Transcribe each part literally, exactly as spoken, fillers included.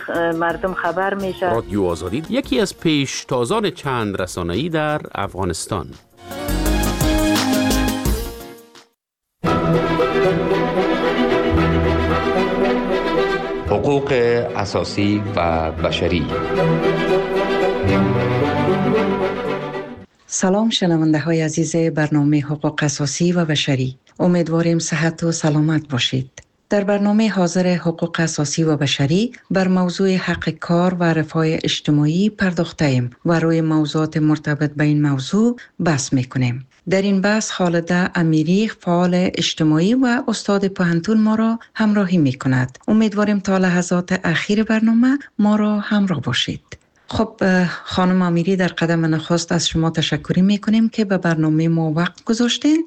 مردم خبر میشه. رادیو آزادی یکی از پیشتازان چند رسانه‌ای در افغانستان. حقوق اساسی و بشری. سلام شنونده های عزیز برنامه حقوق اساسی و بشری. امیدواریم صحت و سلامت باشید. در برنامه حاضر حقوق اساسی و بشری بر موضوع حق کار و رفاه اجتماعی پرداخته ایم و روی موضوعات مرتبط به این موضوع بحث میکنیم. در این بحث خالده امیری، فعال اجتماعی و استاد پوهنتون ما را همراهی میکند. امیدواریم تا لحظات اخیر برنامه ما را همراه باشید. خب خانم امیری، در قدم نخست از شما تشکری میکنیم که به برنامه ما وقت گذاشتین.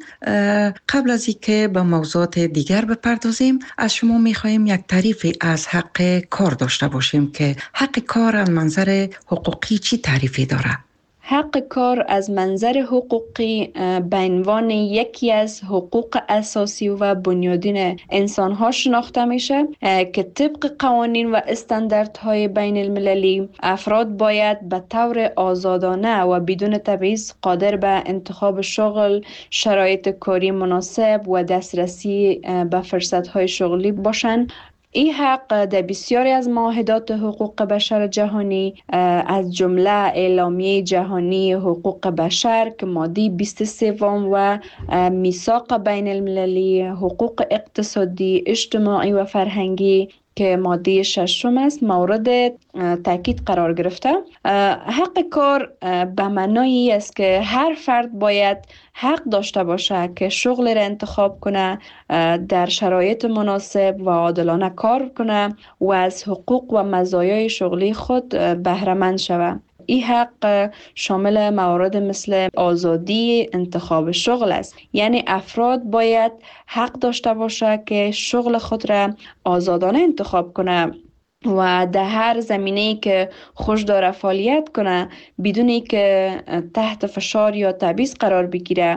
قبل از اینکه به موضوعات دیگر بپردازیم، از شما میخواهیم یک تعریفی از حق کار داشته باشیم که حق کار از منظر حقوقی چی تعریفی داره؟ حق کار از منظر حقوقی به عنوان یکی از حقوق اساسی و بنیادین انسان‌ها شناخته میشه که طبق قوانین و استانداردهای بین المللی افراد باید به طور آزادانه و بدون تبعیض قادر به انتخاب شغل، شرایط کاری مناسب و دسترسی به فرصت‌های شغلی باشند. این حق در بسیاری از معاهدات حقوق بشر جهانی از جمله اعلامیه جهانی حقوق بشر که ماده بیست و سه و میثاق بین المللی حقوق اقتصادی، اجتماعی و فرهنگی که ماده ششم است مورد تاکید قرار گرفته. حق کار به معنای است که هر فرد باید حق داشته باشه که شغل را انتخاب کنه، در شرایط مناسب و عادلانه کار کنه و از حقوق و مزایای شغلی خود بهره مند شود. این حق شامل موارد مثل آزادی انتخاب شغل است، یعنی افراد باید حق داشته باشه که شغل خود را آزادانه انتخاب کنه و در هر زمینه‌ای که خوش داره فعالیت کنه بدون اینکه تحت فشار یا تبعیض قرار بگیره.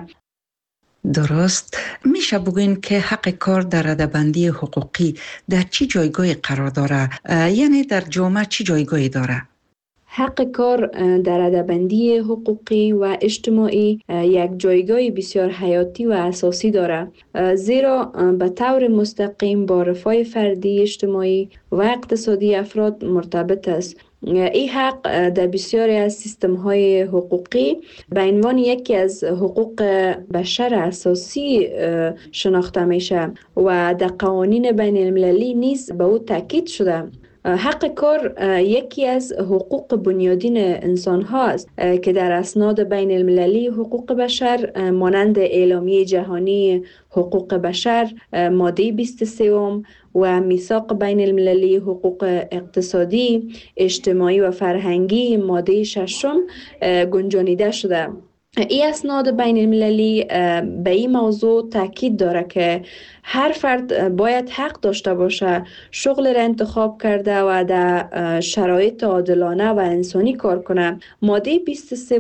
درست. میشه بگوین که حق کار در رده‌بندی حقوقی در چی جایگاهی قرار داره؟ یعنی در جامعه چی جایگاهی داره؟ حق کار در رده‌بندی حقوقی و اجتماعی یک جایگاه بسیار حیاتی و اساسی دارد، زیرا به طور مستقیم با رفاه فردی، اجتماعی و اقتصادی افراد مرتبط است. این حق در بسیاری از سیستم‌های حقوقی به عنوان یکی از حقوق بشر اساسی شناخته میشه و در قوانین بین المللی نیز به او تاکید شده. حق کار یکی از حقوق بنیادین انسان ها است که در اسناد بین المللی حقوق بشر مانند اعلامیه جهانی حقوق بشر ماده بیست و سه و میثاق بین المللی حقوق اقتصادی، اجتماعی و فرهنگی ماده ششم گنجانیده شده. این اسناد بین المللی به این موضوع تاکید داره که هر فرد باید حق داشته باشه شغل را انتخاب کرده و در شرایط عادلانه و انسانی کار کنه. ماده بیست و سه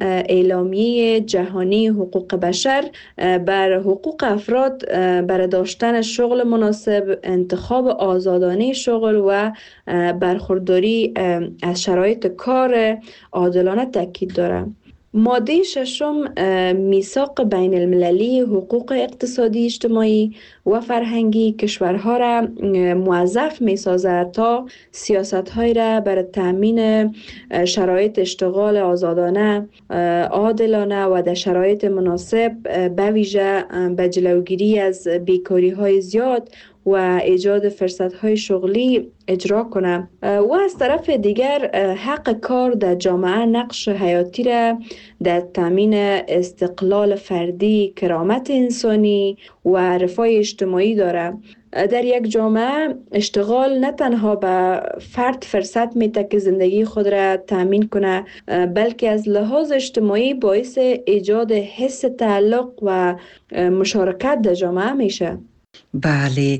اعلامیه جهانی حقوق بشر بر حقوق افراد برای داشتن شغل مناسب، انتخاب آزادانه شغل و برخورداری از شرایط کار عادلانه تاکید داره. ماده ششم میثاق بین المللی حقوق اقتصادی، اجتماعی و فرهنگی کشورها را موظف می سازد تا سیاست‌های را برای تأمین شرایط اشتغال آزادانه، عادلانه و در شرایط مناسب به ویژه به جلوگیری از بیکاری‌های زیاد و ایجاد فرصت‌های شغلی اجرا کنه. و از طرف دیگر حق کار در جامعه نقش حیاتی را در تامین استقلال فردی، کرامت انسانی و رفاه اجتماعی دارد. در یک جامعه اشتغال نه تنها به فرد فرصت میده که زندگی خود را تامین کنه، بلکه از لحاظ اجتماعی باعث ایجاد حس تعلق و مشارکت در جامعه میشه. بله،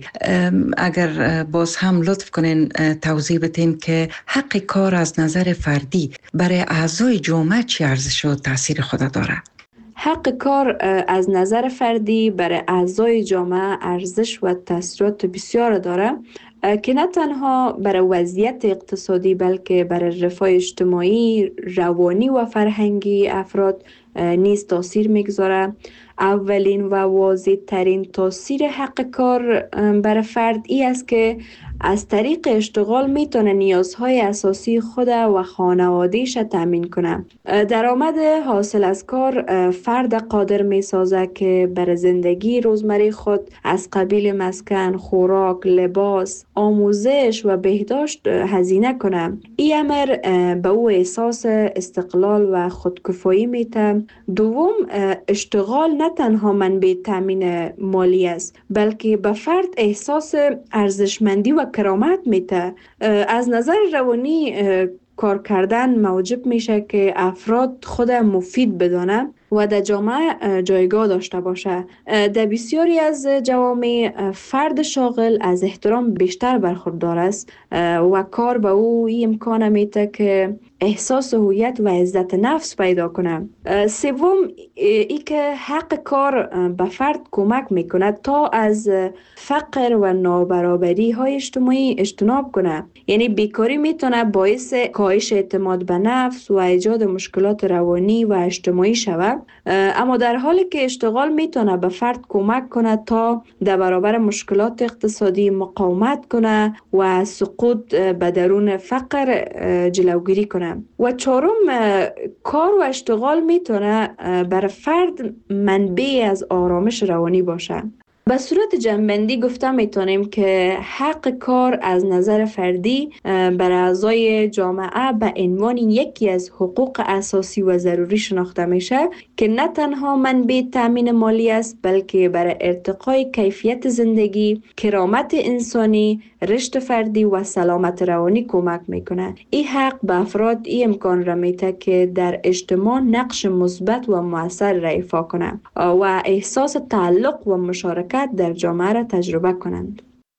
اگر باز هم لطف کنین توضیح بدین که حق کار از نظر فردی برای اعضای جامعه چی ارزش و تاثیر خود داره؟ حق کار از نظر فردی برای اعضای جامعه ارزش و تاثیرات بسیار داره. که نه تنها برای وضعیت اقتصادی بلکه برای رفاه اجتماعی، روانی و فرهنگی افراد نیز تاثیر میگذاره. اولین و واضح ترین تاثیر حق کار برای فرد ای است که از طریق اشتغال میتونه نیازهای اساسی خود و خانوادهش تامین کنه. درآمد حاصل از کار فرد قادر میسازه که برای زندگی روزمره خود از قبیل مسکن، خوراک، لباس، آموزش و بهداشت هزینه کنه. این امر به او احساس استقلال و خودکفایی میده. دوم، اشتغال نه تنها منبع تامین مالی است بلکه به فرد احساس ارزشمندی و کرامت میده. از نظر روانی کار کردن موجب میشه که افراد خود مفید بدانه و در جامعه جایگاه داشته باشه. در بسیاری از جوامع فرد شاغل از احترام بیشتر برخوردار است و کار به او این امکان میده که احساس هویت و عزت نفس پیدا کنه. سوم، ای که حق کار به فرد کمک میکنه تا از فقر و نابرابری های اجتماعی اجتناب کنه. یعنی بیکاری میتونه باعث کاهش اعتماد به نفس و ایجاد مشکلات روانی و اجتماعی شود، اما در حالی که اشتغال میتونه به فرد کمک کنه تا در برابر مشکلات اقتصادی مقاومت کنه و سقوط به درون فقر جلوگیری کنه. و چهارم، کار و اشتغال میتونه برای فرد منبع از آرامش روانی باشه. به صورت جنبندی گفته میتونیم که حق کار از نظر فردی بر اعضای جامعه به عنوان یکی از حقوق اساسی و ضروری شناخته میشه که نه تنها منبع تامین مالی است بلکه برای ارتقای کیفیت زندگی، کرامت انسانی، رشد فردی و سلامت روانی کمک میکنه. این حق به افراد این امکان را میده که در اجتماع نقش مثبت و مؤثر را ایفا کنند و احساس تعلق و مشارکت در جامعه را تجربه کنند.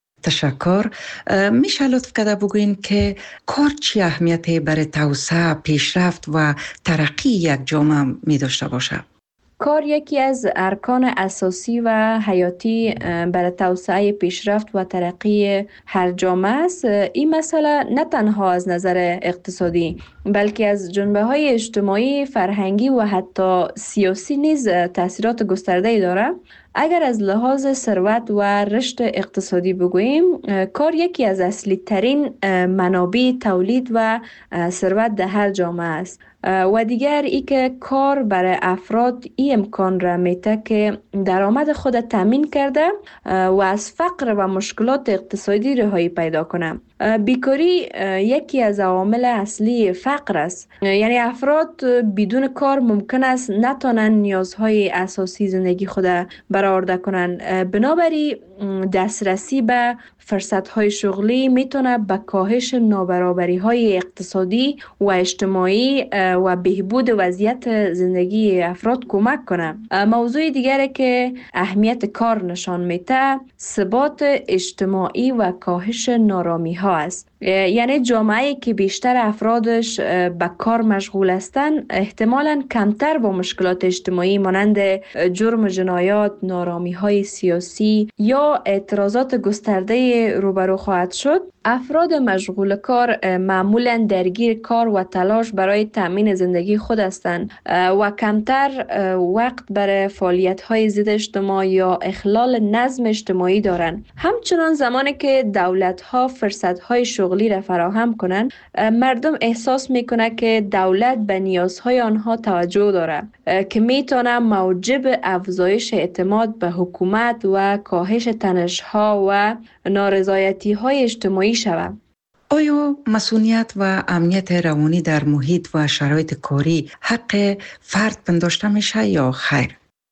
تشکر. میشه لطف کرده بگوین که کار چی اهمیتی برای توسعه، پیشرفت و ترقی یک جامعه می داشته باشه؟ کار یکی از ارکان اساسی و حیاتی برای توسعه، پیشرفت و ترقی هر جامعه است. این مسئله نه تنها از نظر اقتصادی بلکه از جنبه‌های اجتماعی، فرهنگی و حتی سیاسی نیز تأثیرات گسترده‌ای دارد. اگر از لحاظ ثروت و رشد اقتصادی بگوییم، کار یکی از اصلی ترین منابع تولید و ثروت در هر جامعه است. و دیگر ای که کار برای افراد این امکان را میده که درآمد خود تامین کرده و از فقر و مشکلات اقتصادی رهایی پیدا کنه. بیکاری یکی از عوامل اصلی فقر است. یعنی افراد بدون کار ممکن است نتوانند نیازهای اساسی زندگی خود برآورده کنند. بنابراین دسترسی به فرصت‌های شغلی میتونه به کاهش نابرابری‌های اقتصادی و اجتماعی و بهبود وضعیت زندگی افراد کمک کنه. موضوع دیگری که اهمیت کار نشان میده، ثبات اجتماعی و کاهش نارامی‌ها است. یعنی جامعه‌ای که بیشتر افرادش به کار مشغول هستند احتمالاً کمتر با مشکلات اجتماعی مانند جرم و جنایات، نارامی‌های سیاسی یا اعتراضات گسترده روبرو خواهد شد. افراد مشغول کار معمولاً درگیر کار و تلاش برای تأمین زندگی خود هستند و کمتر وقت برای فعالیت‌های ضد اجتماع یا اخلال نظم اجتماعی دارند. همچنان زمانی که دولت‌ها فرصت‌های شغلی را فراهم کنند، مردم احساس میکنه که دولت به نیازهای آنها توجه داره که میتونه موجب افزایش اعتماد به حکومت و کاهش تنش‌ها و نارضایتی‌های اجتماعی شود. آیا مسئولیت و امنیت روانی در محیط و شرایط کاری حق فرد پنداشته میشه یا خیر؟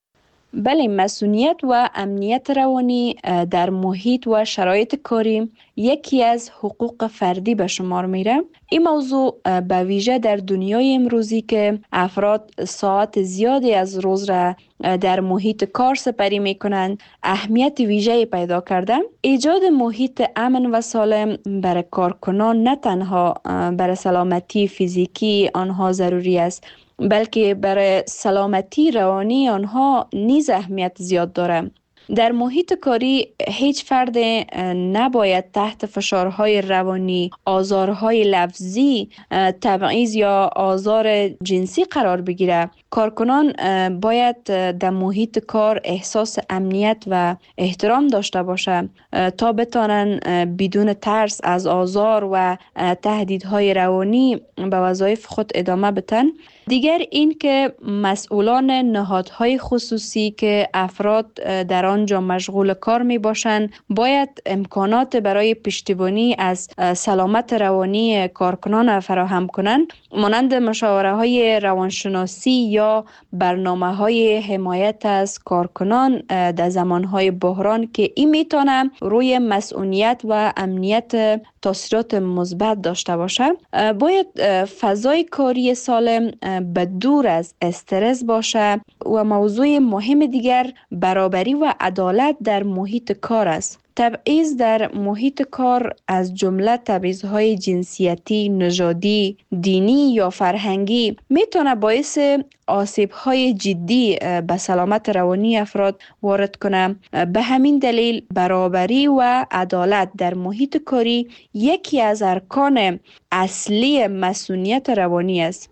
بله، مسئولیت و امنیت روانی در محیط و شرایط کاری یکی از حقوق فردی به شمار میره. این موضوع به ویژه در دنیای امروزی که افراد ساعت زیادی از روز را در محیط کار سپری میکنند اهمیت ویژه‌ای پیدا کرده. ایجاد محیط امن و سالم برای کارکنان نه تنها برای سلامتی فیزیکی آنها ضروری است بلکه برای سلامتی روانی آنها نیز اهمیت زیاد داره. در محیط کاری هیچ فرد نباید تحت فشارهای روانی، آزارهای لفظی، تبعیض یا آزار جنسی قرار بگیره. کارکنان باید در محیط کار احساس امنیت و احترام داشته باشند تا بتانن بدون ترس از آزار و تهدیدهای روانی به وظایف خود ادامه بدن. دیگر این که مسئولان نهادهای خصوصی که افراد در آنجا مشغول کار می باشند باید امکانات برای پشتیبانی از سلامت روانی کارکنان فراهم کنند، مانند مشاوره های روانشناسی یا برنامه های حمایت از کارکنان در زمان های بحران که این میتونه روی مسئولیت و امنیت تاثیرات مثبت داشته باشه. باید فضای کاری سالم به دور از استرس باشه و موضوع مهم دیگر برابری و عدالت در محیط کار است. تبعیض در محیط کار از جمله تبعیض‌های جنسیتی، نژادی، دینی یا فرهنگی میتونه باعث آسیب‌های جدی به سلامت روانی افراد وارد کنه. به همین دلیل برابری و عدالت در محیط کاری یکی از ارکان اصلی مسئولیت روانی است.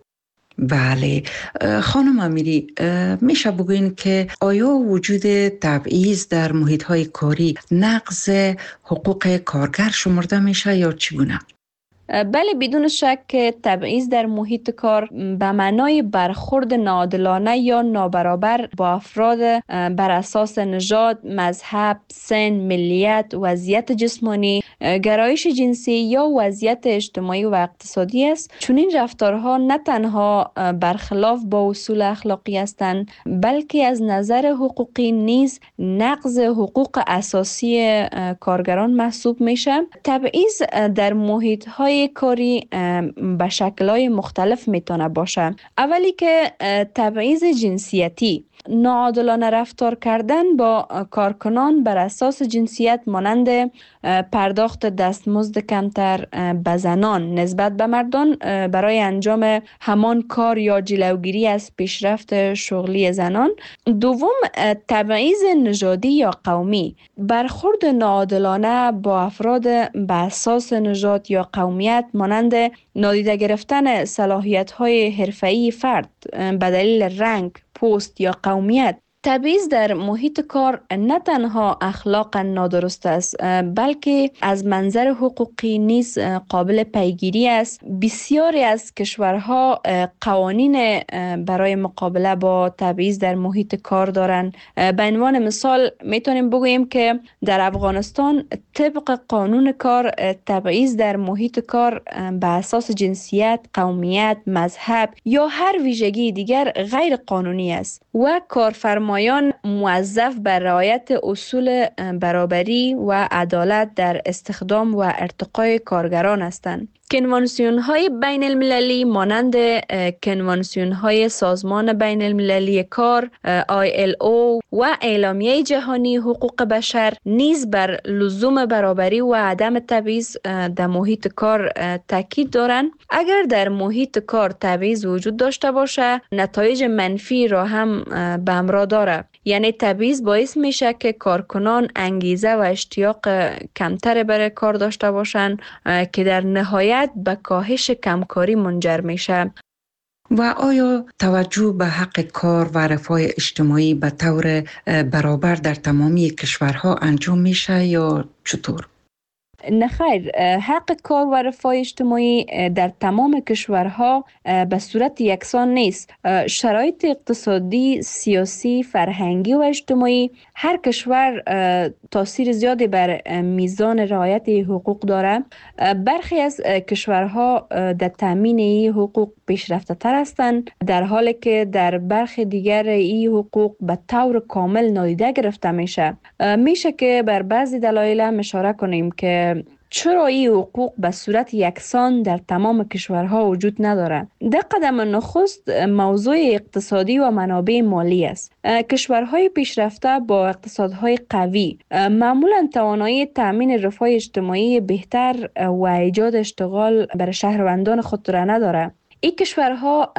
بله خانم امیری، میشه بگوین که آیا وجود تبعیض در محیط‌های کاری نقض حقوق کارگر شمرده میشه یا چگونه؟ بله، بدون شک تبعیض در محیط کار به معنای برخورد ناعادلانه یا نابرابر با افراد بر اساس نژاد، مذهب، سن، ملیت، وضعیت جسمانی، گرایش جنسی یا وضعیت اجتماعی و اقتصادی است. چون این رفتارها نه تنها برخلاف با اصول اخلاقی هستند، بلکه از نظر حقوقی نیز نقض حقوق اساسی کارگران محسوب میشه. تبعیض در محیط‌های کاری به شکل‌های مختلف میتونه باشه. اولی که تبعیض جنسیتی، ناعادلانه رفتار کردن با کارکنان بر اساس جنسیت، مانند پرداخت دستمزد کمتر به زنان نسبت به مردان برای انجام همان کار یا جلوگیری از پیشرفت شغلی زنان. دوم، تبعیض نژادی یا قومی، برخورد ناعادلانه با افراد به اساس نژاد یا قومیت، مانند نادیده گرفتن صلاحیت‌های حرفه‌ای فرد به دلیل رنگ، پوست یا قومیت. تبعیض در محیط کار نه تنها اخلاقا نادرست است، بلکه از منظر حقوقی نیز قابل پیگیری است. بسیاری از کشورها قوانین برای مقابله با تبعیض در محیط کار دارند. به عنوان مثال میتونیم بگوییم که در افغانستان طبق قانون کار تبعیض در محیط کار به اساس جنسیت، قومیت، مذهب یا هر ویژگی دیگر غیر قانونی است و کارفرما مایان موظف بر رعایت اصول برابری و عدالت در استخدام و ارتقای کارگران هستند. کنوانسیون های بین المللی مانند کنوانسیون های سازمان بین المللی کار آی ال او و اعلامیه جهانی حقوق بشر نیز بر لزوم برابری و عدم تبعیض در محیط کار تاکید دارند. اگر در محیط کار تبعیض وجود داشته باشه، نتایج منفی را هم به همراه داره. یعنی تبعیض باعث میشه که کارکنان انگیزه و اشتیاق کمتر برای کار داشته باشند که در نهایت به کاهش کمکاری منجر میشه. و آیا توجه به حق کار و رفاه اجتماعی به طور برابر در تمامی کشورها انجام میشه یا چطور؟ نه خیر، حق کار و رفاه اجتماعی در تمام کشورها به صورت یکسان نیست. شرایط اقتصادی، سیاسی، فرهنگی و اجتماعی هر کشور تاثیر زیادی بر میزان رعایت حقوق داره. برخی از کشورها در تامین این حقوق پیشرفته تر هستند، در حالی که در برخی دیگر این حقوق به طور کامل نادیده گرفته میشه. میشه که بر بعضی دلایل هم اشاره کنیم که چرا این حقوق به صورت یکسان در تمام کشورها وجود نداره. در قدم نخست موضوع اقتصادی و منابع مالی است. کشورهای پیشرفته با اقتصادهای قوی معمولا توانایی تامین رفاه اجتماعی بهتر و ایجاد اشتغال برای شهروندان خود را نداره. این کشورها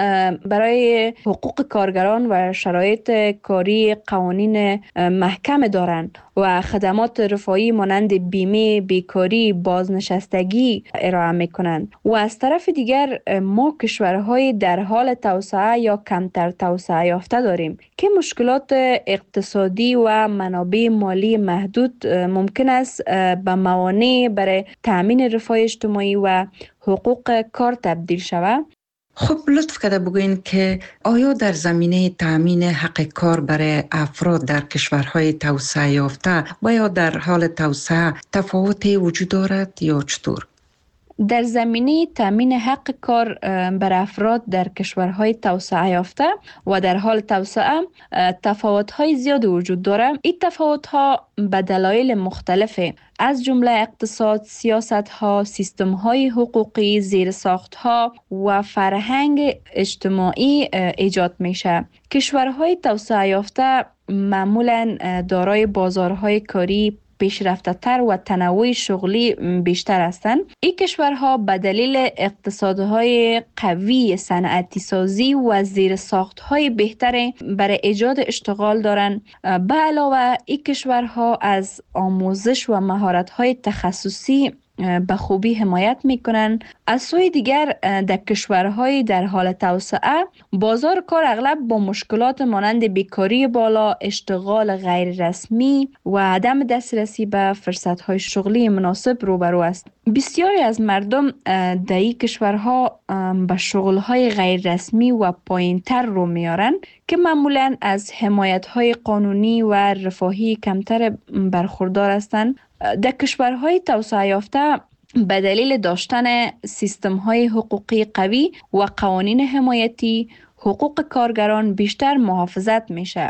برای حقوق کارگران و شرایط کاری قوانین محکم دارند و خدمات رفاهی مانند بیمه، بیکاری، بازنشستگی ارائه میکنند. و از طرف دیگر ما کشورهای در حال توسعه یا کمتر توسعه یافته داریم که مشکلات اقتصادی و منابع مالی محدود ممکن است به موانع برای تأمین رفاه اجتماعی و حقوق کار تبدیل شود. خب لطف کرده بگوین که آیا در زمینه تأمین حق کار برای افراد در کشورهای توسعه یافته و یا در حال توسعه تفاوتی وجود دارد یا چطور؟ در زمینه تامین حق کار بر افراد در کشورهای توسعه یافته و در حال توسعه تفاوت‌های زیاد وجود دارد. این تفاوت‌ها به دلایل مختلفه، از جمله اقتصاد، سیاست‌ها، سیستم‌های حقوقی، زیرساخت‌ها و فرهنگ اجتماعی ایجاد میشه. کشورهای توسعه یافته معمولاً دارای بازارهای کاری پیشرفته تر و تنوع شغلی بیشتر هستند. این کشورها به دلیل اقتصادهای قوی، صنعتی سازی و زیرساختهای بهتر برای ایجاد اشتغال دارند. به علاوه این کشورها از آموزش و مهارت‌های تخصصی به خوبی حمایت میکنند. از سوی دیگر در کشورهای در حال توسعه بازار کار اغلب با مشکلات مانند بیکاری بالا، اشتغال غیر رسمی و عدم دسترسی به فرصت‌های شغلی مناسب روبرو است. بسیاری از مردم در این کشورها به شغل‌های غیر رسمی و پایین‌تر رو میارن که معمولاً از حمایت‌های قانونی و رفاهی کمتر برخوردار هستند. در کشورهای توسعه یافته به دلیل داشتن سیستم‌های حقوقی قوی و قوانین حمایتی، حقوق کارگران بیشتر محافظت میشه.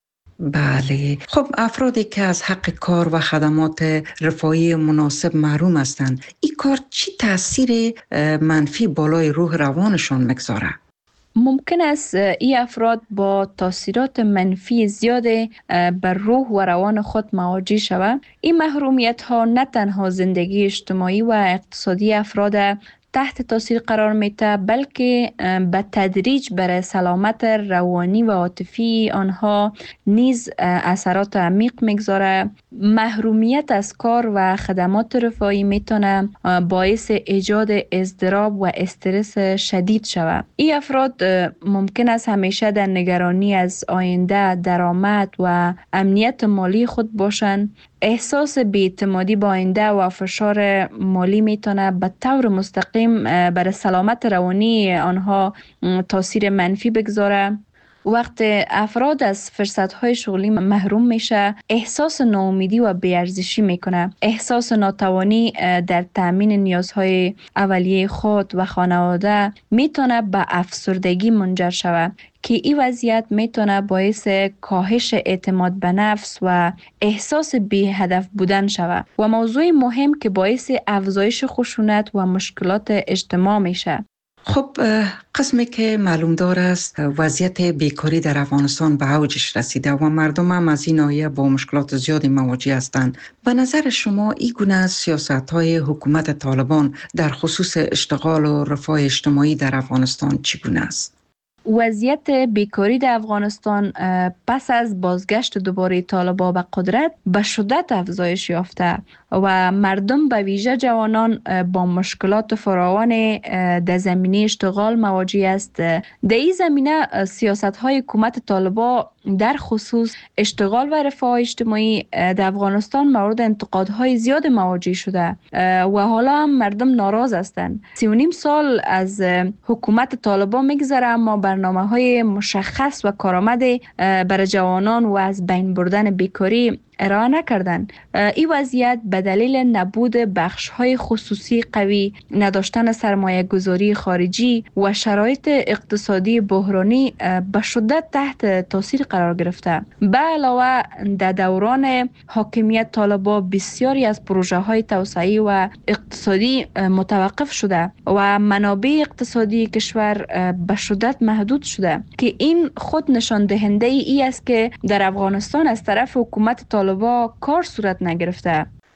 بله، خب افرادی که از حق کار و خدمات رفاهی مناسب محروم هستند، این کار چی تاثیر منفی بالای روح روانشان میگذاره؟ ممکن است این افراد با تاثیرات منفی زیاد بر روح و روان خود مواجه شوند. این محرومیت ها نه تنها زندگی اجتماعی و اقتصادی افراد تحت تاثیر قرار میده، بلکه به تدریج بر سلامت روانی و عاطفی آنها نیز اثرات عمیق میگذاره. محرومیت از کار و خدمات رفاهی میتونه باعث ایجاد اضطراب و استرس شدید شود. این افراد ممکن است همیشه در نگرانی از آینده، درآمد و امنیت مالی خود باشند. احساس بی‌اعتمادی با آینده و فشار مالی میتونه به طور مستقیم بر سلامت روانی آنها تاثیر منفی بگذاره. وقت افراد از فرصت‌های شغلی محروم میشه، احساس ناامیدی و بی‌ارزشی میکنه. احساس ناتوانی در تامین نیازهای اولیه خود و خانواده میتونه به افسردگی منجر شود که این وضعیت میتونه باعث کاهش اعتماد به نفس و احساس بی هدف بودن شود و موضوع مهم که باعث افزایش خشونت و مشکلات اجتماع میشه. خب قسمی که معلوم دار است وضعیت بیکاری در افغانستان به اوجش رسیده و مردم هم از این ناحیه با مشکلات زیادی مواجه هستند. به نظر شما این گونه سیاست‌های حکومت طالبان در خصوص اشتغال و رفاه اجتماعی در افغانستان چگونه است؟ وضعیت بیکاری در افغانستان پس از بازگشت دوباره طالبان به قدرت به شدت افزایش یافته و مردم به ویژه جوانان با مشکلات فراوان در زمینه اشتغال مواجه است. در این زمینه سیاست‌های حکومت طالبان در خصوص اشتغال و رفاه اجتماعی در افغانستان مورد انتقادهای زیاد مواجه شده و حالا هم مردم ناراض هستند. سی و نیم سال از حکومت طالبان میگذره اما برنامه‌های مشخص و کارآمد برای جوانان و از بین بردن بیکاری ارائه نکردن. این وضعیت به دلیل نبود بخش‌های خصوصی قوی، نداشتن سرمایه گذاری خارجی و شرایط اقتصادی بحرانی به شدت تحت تاثیر قرار گرفته. به علاوه در دوران حاکمیت طالبان بسیاری از پروژه‌های توسعه‌ای و اقتصادی متوقف شده و منابع اقتصادی کشور به شدت محدود شده که این خود نشان دهنده ای است که در افغانستان از طرف حکومت طالبان با کار صورت نگرفته.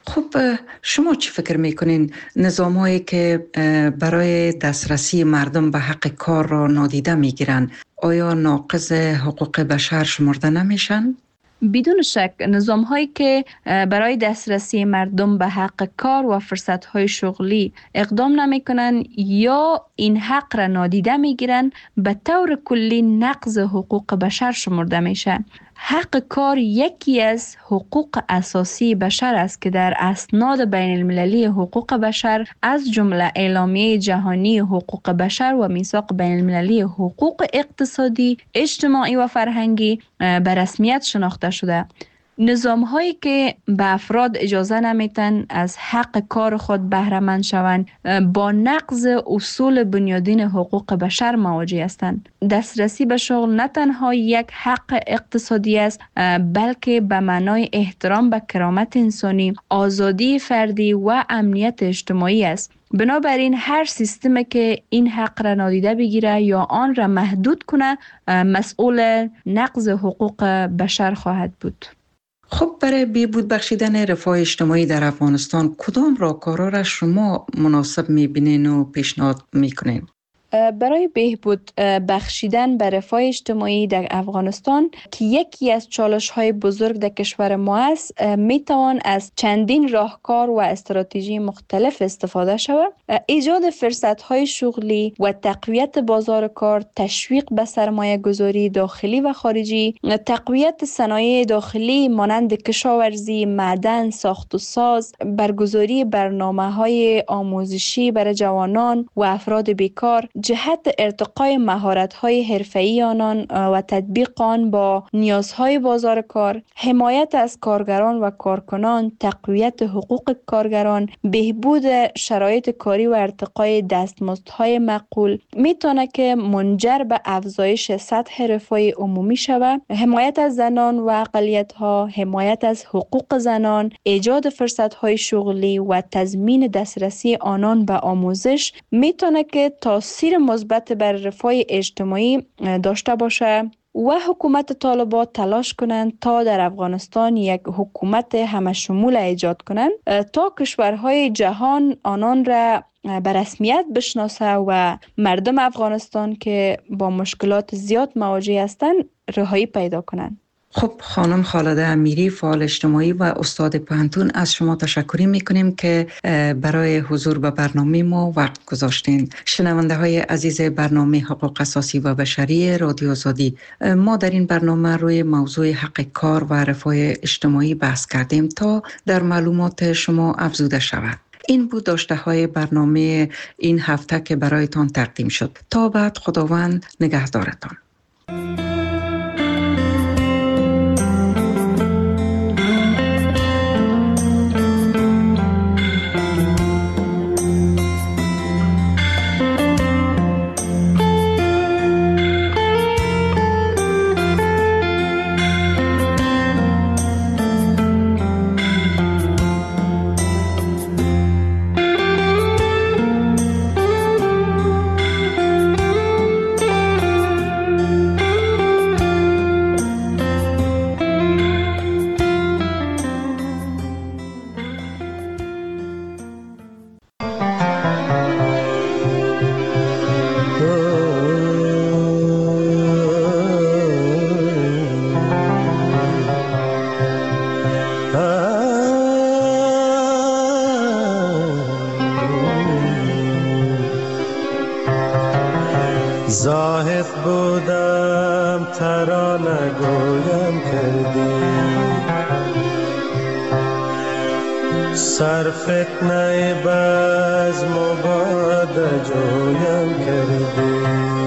خب شما چی فکر میکنین نظام هایی که برای دسترسی مردم به حق کار را نادیده میگیرن آیا ناقض حقوق بشر شمرده نمیشن؟ بدون شک نظام هایی که برای دسترسی مردم به حق کار و فرصت های شغلی اقدام نمی کنن یا این حق را نادیده می گیرن به طور کلی نقض حقوق بشر شمرده میشن. حق کار یکی از حقوق اساسی بشر است که در اسناد بین المللی حقوق بشر از جمله اعلامیه جهانی حقوق بشر و میثاق بین المللی حقوق اقتصادی، اجتماعی و فرهنگی به رسمیت شناخته شده. نظام هایی که به افراد اجازه نمیتن از حق کار خود بهره مند شوند با نقض اصول بنیادین حقوق بشر مواجه هستند. دسترسی به شغل نه تنها یک حق اقتصادی است بلکه به معنای احترام به کرامت انسانی، آزادی فردی و امنیت اجتماعی است. بنابراین هر سیستمی که این حق را نادیده بگیره یا آن را محدود کنه مسئول نقض حقوق بشر خواهد بود. خب برای بهبود بخشیدن رفاه اجتماعی در افغانستان کدام راهکارها را شما مناسب می‌بینین و پیشنهاد می‌کنین؟ برای بهبود بخشیدن به رفاه اجتماعی در افغانستان که یکی از چالش‌های بزرگ در کشور ما است، میتوان از چندین راهکار و استراتژی مختلف استفاده شود. ایجاد فرصت‌های شغلی و تقویت بازار کار، تشویق به سرمایه گذاری داخلی و خارجی، تقویت صنایع داخلی مانند کشاورزی، معدن، ساخت و ساز، برگزاری برنامه‌های آموزشی برای جوانان و افراد بیکار، جهت ارتقای مهارت‌های حرفه‌ای آنان و تطبیق آن با نیازهای بازار کار، حمایت از کارگران و کارکنان، تقویت حقوق کارگران، بهبود شرایط کاری و ارتقای دستمزدهای معقول میتونه که منجر به افزایش سطح رفاه عمومی شود. حمایت از زنان و اقلیت‌ها، حمایت از حقوق زنان، ایجاد فرصت‌های شغلی و تضمین دسترسی آنان به آموزش میتونه که تاثیر مثبت بر رفاه اجتماعی داشته باشه و حکومت طالبان تلاش کنند تا در افغانستان یک حکومت همه شمول ایجاد کنند تا کشورهای جهان آنان را به رسمیت بشناسه و مردم افغانستان که با مشکلات زیاد مواجه هستند رهایی پیدا کنند. خب خانم خالده امیری، فعال اجتماعی و استاد پوهنتون، از شما تشکر میکنیم که برای حضور به برنامه ما وقت گذاشتین. شنونده های عزیز برنامه حقوق اساسی و بشری رادیو آزادی، ما در این برنامه روی موضوع حق کار و رفاه اجتماعی بحث کردیم تا در معلومات شما افزوده شود. این بود داشته های برنامه این هفته که برایتان تقدیم شد. تا بعد، خداوند نگهدارتان. زاهد بودم ترانه گویم کردی، سر فتنه بزم و باد جویم کردی،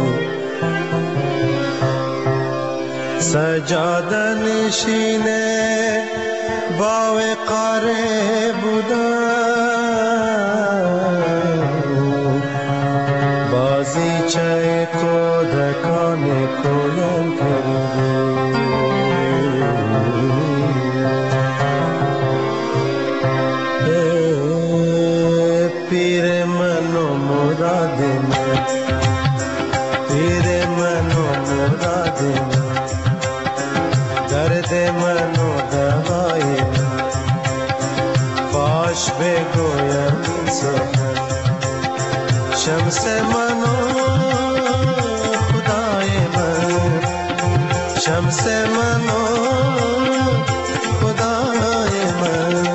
سجاده نشینه با وقاره بودم، بازیچه کودکان کویم کردی، پیر من و مراد من، پیر من و مراد من، درد من و دوای من، سخن شمس من و خدای من شمس من و خدای من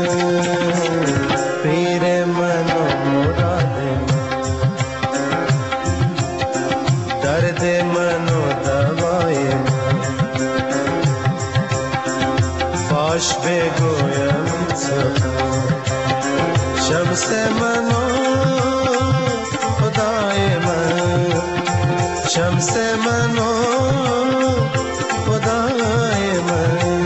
پیر من و مراد من درد من و دوای من فاش بگویم سخن شمس من و خدای من شمس من و خدای من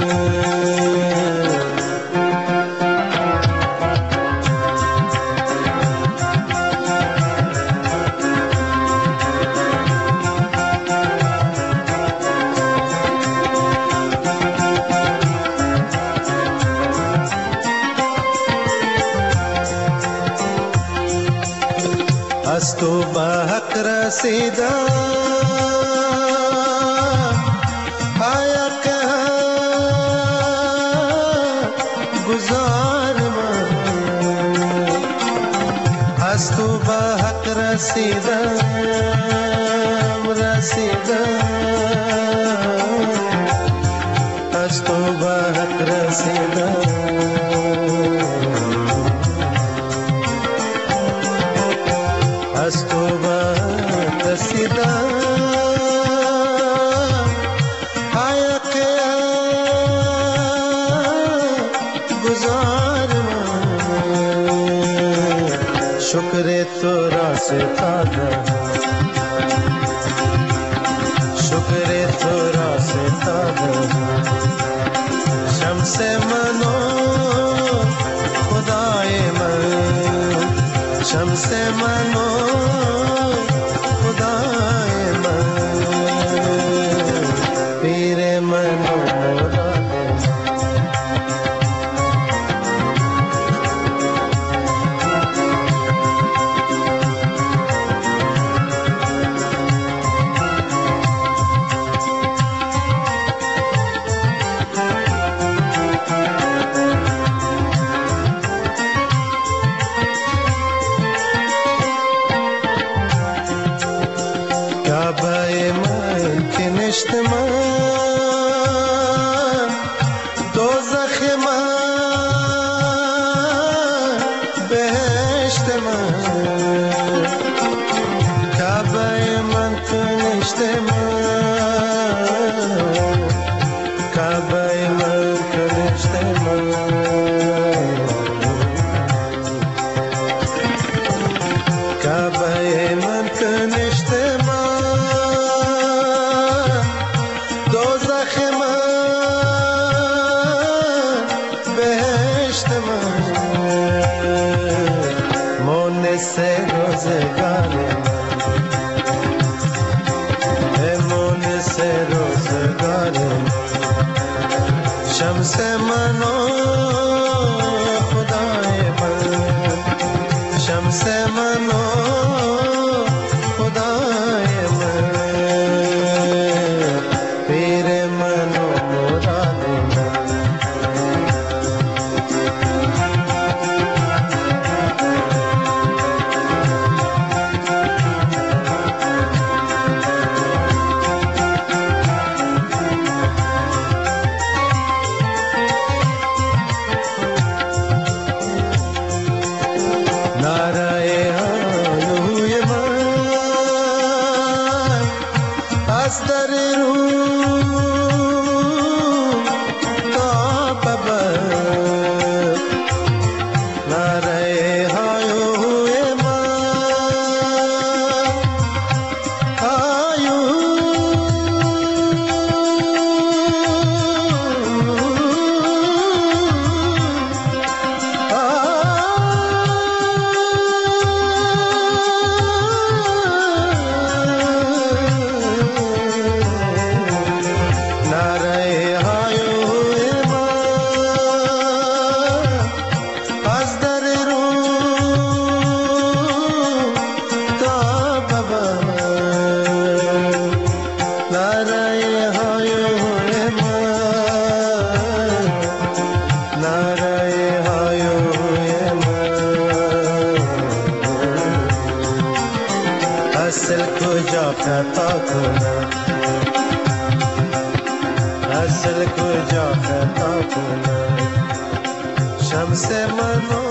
از تو به حق رسیدم حق گزار من از تو به حق رسیدم رسیدم از تو به حق رسیدم از تو به رسیدم حق گزار من شکر تو را ستادم شکر تو را ستادم شمس من و خدای من شمس من و خدای من پیر من و مراد کعبه من که نشت من دوزخ من بهشت من کعبه من که نشت من کعبه من که نشت من کعبه من که نشت من دوزخ من بهشت من مونس روزگار من असल कुजा खता कुना असल कुजा खता कुना शमसे मनो